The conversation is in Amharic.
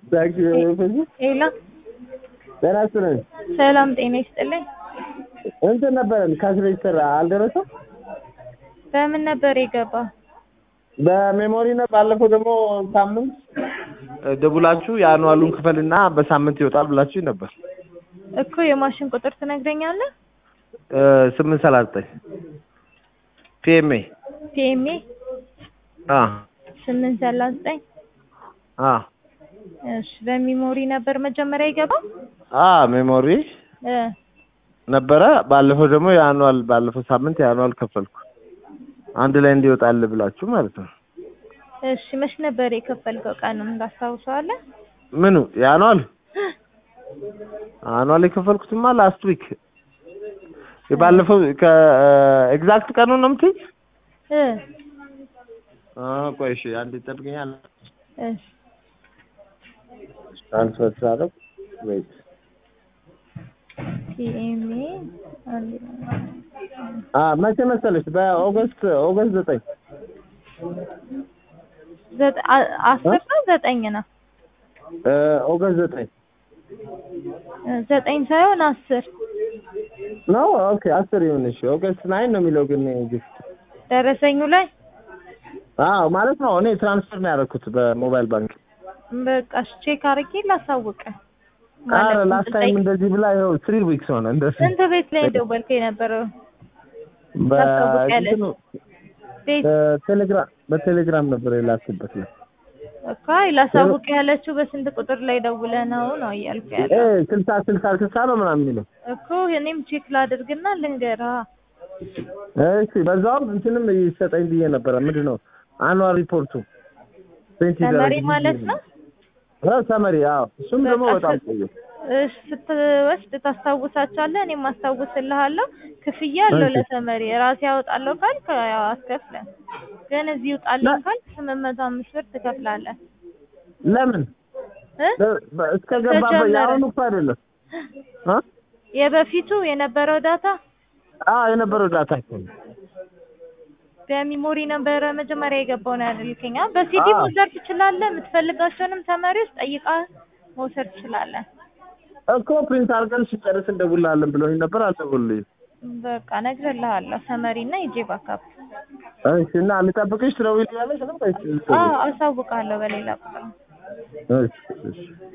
ታክሲ ሄሎ ጤና ይስጥልኝ። ሰላም ጤና ይስጥልኝ። እንትን ነበረን ካሽሬጅስተር አልደረሰም። በምን ነበር የገባው? በሜሞሪ ነው። ባለፈው ደግሞ ሳምንት ደውላችሁ የአኑዋሉን ክፈልና በሳምንት ይወጣል ብላችሁ ነበር እኮ። የማሽን ቁጥር ትነግረኛለህ? 839 ፒኤምኤ ፒኤምኤ 839 እሺ። በሜሞሪ ነበር መጀመሪያ የገባው? ሜሞሪ ነበረ። ባለፈው ደግሞ የአኑዋል ባለፈው ሳምንት የአኑዋል ከፈልኩ አንድ ላይ እንዲወጣል ብላችሁ ማለት ነው። እሺ መች ነበር የከፈልከው? ቀኑን ታስታውሰዋለህ? ምኑ የአኑዋል አኑዋል የከፈልኩትማ ላስት ዊክ የባለፈው ከኤግዛክት ቀኑን ነው የምትይኝ? ቆይ እሺ አንዴ ጠብቀኛል። እሺ ትራንስፈር ሳደርግ ዌይት ፒኤምኤ መቼ መሰለሽ? በኦገስት 9 10 ነው 9 ነው? ኦገስት 9 ሳይሆን 10 ነው። ኦኬ 10 ይሁን። እሺ ኦገስት 9 ነው የሚለው ግን ጊፍት ደረሰኙ ላይ ማለት ነው። እኔ ትራንስፈር ነው ያደረኩት በሞባይል ባንክ። በቃ ቼክ አድርጌ ላሳውቅ። ላስት ታይም እንደዚህ ብላ ይኸው 3 ዊክስ ሆነ። እንደዚህ ስንት ቤት ላይ ደወልከ የነበረው? በቴሌግራም ነበር የላኩበት ነው እኮ። ላሳውቅ ያለችው በስንት ቁጥር ላይ ደውለህ ነው እያልኩ ያለው? 60 ነው ምናምን የሚለው እኮ። እኔም ቼክ ላድርግና ልንገርህ። እሺ በዛውም እንትንም ይሰጠኝ ብዬ ነበረ። ምንድነው አኑዋል ሪፖርቱ ሰመሪ ማለት ነው? ሰመሪ እሱም ደግሞ በጣም ቆየ። ስትወስድ ታስታውሳቸዋለህ? እኔም አስታውስልሃለሁ። ክፍያ አለው ለሰመሪ። ራሴ ያወጣለሁ ካልክ ያው አትከፍልም። ግን እዚህ ይውጣልኝ ካልክ 805 ብር ትከፍላለህ። ለምን? እስከገባበት ያሁኑ እኮ አይደለም የበፊቱ የነበረው ዳታ የነበረው ዳታ እኮ በሚሞሪ ነበረ መጀመሪያ የገባው ነው ያልከኝ። በሲዲ መውሰድ ትችላለህ። የምትፈልጋቸውንም ተማሪዎች ጠይቀህ መውሰድ ትችላለህ እኮ። ፕሪንት አድርገን ሲጨርስ እንደውልሃለን ብለውኝ ነበር። አልደውልልኝም። በቃ እነግርልሃለሁ። ሰመሪና የጄ ባካፕ። እሺ እና ልጠብቅሽ ትደውይልኛለሽ ነው? አሳውቃለሁ በሌላ ቁጥር። እሺ